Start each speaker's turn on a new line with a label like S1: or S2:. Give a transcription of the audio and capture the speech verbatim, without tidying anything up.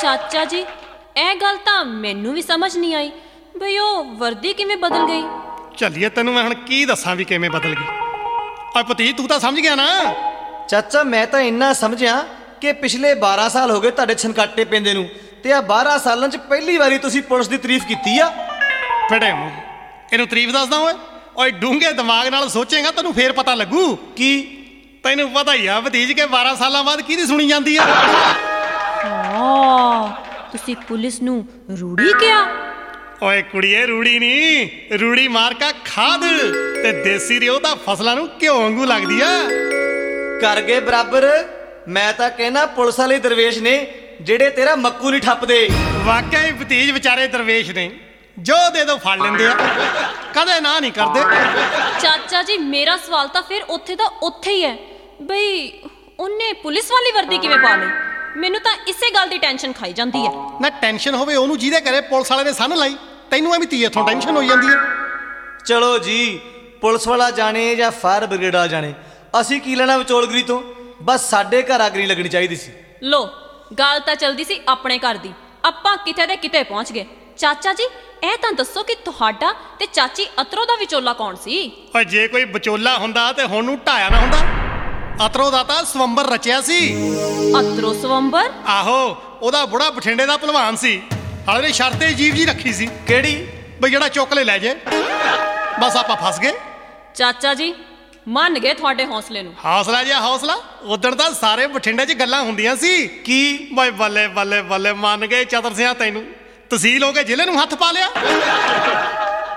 S1: ਚਾਚਾ ਜੀ, ਇਹ ਗੱਲ ਤਾਂ ਮੈਨੂੰ ਵੀ ਸਮਝ ਨਹੀਂ ਆਈ ਬਈ ਉਹ ਵਰਦੀ ਕਿਵੇਂ ਬਦਲ ਗਈ।
S2: ਚੱਲੀਏ, ਤੈਨੂੰ ਮੈਂ ਹੁਣ ਕੀ ਦੱਸਾਂ ਵੀ ਕਿਵੇਂ ਬਦਲ ਗਈ। ਓਏ ਭਤੀਜ, ਤੂੰ ਤਾਂ ਸਮਝ ਗਿਆ ਨਾ।
S3: ਚਾਚਾ ਮੈਂ ਤਾਂ ਇੰਨਾ ਸਮਝਿਆ ਕਿ ਪਿਛਲੇ ਬਾਰਾਂ ਸਾਲ ਹੋ ਗਏ ਤੁਹਾਡੇ ਛਨਕਾਟੇ ਪੈਂਦੇ ਨੂੰ, ਤੇ ਆ ਬਾਰਾਂ ਸਾਲਾਂ 'ਚ ਪਹਿਲੀ ਵਾਰੀ ਤੁਸੀਂ ਪੁਲਿਸ ਦੀ ਤਾਰੀਫ ਕੀਤੀ ਆ।
S2: ਫੜੇ ਮੂੰਹ, ਇਹਨੂੰ ਤਾਰੀਫ ਦੱਸਦਾ ਓਏ। ਓਏ ਡੂੰਘੇ ਦਿਮਾਗ ਨਾਲ ਸੋਚੇਗਾ ਤੈਨੂੰ ਫੇਰ ਪਤਾ ਲੱਗੂ।
S3: ਕੀ?
S2: ਤੈਨੂੰ ਪਤਾ ਹੀ ਆ ਭਤੀਜ ਕੇ ਬਾਰਾਂ ਸਾਲਾਂ ਬਾਅਦ ਕਿਹਦੀ ਸੁਣੀ ਜਾਂਦੀ ਆ।
S1: ਹਾਂ, ਤੁਸੀਂ ਪੁਲਿਸ ਨੂੰ ਰੂੜੀ ਕਿਹਾ?
S2: ਓਏ ਕੁੜੀਏ, ਰੂੜੀ ਨਹੀਂ, ਰੂੜੀ ਮਾਰਕਾ ਖਾਦ ਤੇ ਦੇਸੀ ਰਿਓ ਤਾਂ ਫਸਲਾਂ ਨੂੰ ਘਿਓ ਵਾਂਗੂ ਲੱਗਦੀ ਆ।
S3: ਕਰ ਗਏ ਬਰਾਬਰ। ਮੈਂ ਤਾਂ ਕਹਿਣਾ ਪੁਲਿਸ ਵਾਲੇ ਦਰਵੇਸ਼ ਨੇ ਜਿਹੜੇ ਤੇਰਾ ਮੱਕੂ ਨਹੀਂ ਠੱਪਦੇ।
S2: ਵਾਕਿਆ ਹੀ ਭਤੀਜ ਵਿਚਾਰੇ ਦਰਵੇਸ਼ ਨੇ, ਜੋ ਦੇ ਦੋ ਫੜ ਲੈਂਦੇ ਆ, ਕਦੇ ਨਾ ਨਹੀਂ ਕਰਦੇ।
S1: ਚਾਚਾ ਜੀ, ਮੇਰਾ ਸਵਾਲ ਤਾਂ ਫਿਰ ਉੱਥੇ ਦਾ ਉੱਥੇ ਹੀ ਹੈ ਬਈ ਉਹਨੇ ਪੁਲਿਸ ਵਾਲੀ ਵਰਦੀ ਕਿਵੇਂ ਪਾ ਲਈ। ਮੈਨੂੰ ਤਾਂ ਇਸੇ ਗੱਲ ਦੀ ਟੈਨਸ਼ਨ ਖਾਈ ਜਾਂਦੀ ਹੈ।
S2: ਨਾ ਟੈਨਸ਼ਨ ਹੋਵੇ ਉਹਨੂੰ ਜਿਹਦੇ ਘਰੇ ਪੁਲਿਸ ਵਾਲੇ ਨੇ ਸੰਨ ਲਾਈ, ਤੈਨੂੰ ਐਵੇਂ ਤੀ ਇੱਥੋਂ ਟੈਨਸ਼ਨ ਹੋਈ ਜਾਂਦੀ ਹੈ।
S3: ਚਲੋ ਜੀ, ਪੁਲਿਸ ਵਾਲਾ ਜਾਣੇ ਜਾਂ ਫਾਇਰ ਬ੍ਰਿਗੇਡ ਵਾਲਾ ਜਾਣੇ, ਅਸੀਂ ਕੀ ਲੈਣਾ ਵਿਚੋਲਗਰੀ ਤੋਂ। ਬਸ ਸਾਡੇ ਘਰ ਅਗਰੀ ਲੱਗਣੀ ਚਾਹੀਦੀ ਸੀ।
S1: ਲੋ, ਗੱਲ ਤਾਂ ਚਲਦੀ ਸੀ ਆਪਣੇ ਘਰ ਦੀ, ਆਪਾਂ ਕਿਤੇ ਦੇ ਕਿਤੇ ਪਹੁੰਚ ਗਏ। ਚਾਚਾ ਜੀ, ਇਹ ਤਾਂ ਦੱਸੋ ਕਿ ਤੁਹਾਡਾ ਤੇ ਚਾਚੀ ਅਤਰੋ ਦਾ ਵਿਚੋਲਾ ਕੌਣ ਸੀ?
S2: ਓਏ ਜੇ ਕੋਈ ਵਿਚੋਲਾ ਹੁੰਦਾ ਤੇ ਹੁਣ ਨੂੰ ਢਾਇਆ ਨਾ ਹੁੰਦਾ। ਅਤਰੋ ਦਾ ਤਾਂ ਸਵੰਬਰ ਰਚਿਆ ਸੀ।
S1: ਅਤਰੋ ਸਵੰਬਰ?
S2: ਆਹੋ, ਉਹਦਾ ਬੁੜਾ ਬਠਿੰਡੇ ਦਾ ਭਲਵਾਨ ਸੀ। ਹਾਲੇ ਨੇ ਸ਼ਰਤੇ ਜੀਵ ਜੀ ਰੱਖੀ ਸੀ।
S3: ਕਿਹੜੀ?
S2: ਬਈ ਜਿਹੜਾ ਚੁੱਕ ਲੈ ਲੈ ਜੇ। ਬਸ ਆਪਾਂ ਫਸ ਗਏ।
S1: ਚਾਚਾ ਜੀ, ਮੰਨ ਗਏ ਤੁਹਾਡੇ ਹੌਸਲੇ ਨੂੰ।
S2: ਹੌਸਲਾ ਜਿਹਾ ਹੌਸਲਾ, ਉਦਣ ਤਾਂ ਸਾਰੇ ਬਠਿੰਡੇ 'ਚ ਗੱਲਾਂ ਹੁੰਦੀਆਂ ਸੀ।
S3: ਕੀ?
S2: ਬਈ ਬੱਲੇ ਬੱਲੇ ਬੱਲੇ, ਮੰਨ ਗਏ ਚਤਰ ਸਿਆਂ ਤੈਨੂੰ। ਤਹਿਸੀਲ ਹੋ ਕੇ ਜ਼ਿਲ੍ਹੇ ਨੂੰ ਹੱਥ ਪਾ ਲਿਆ।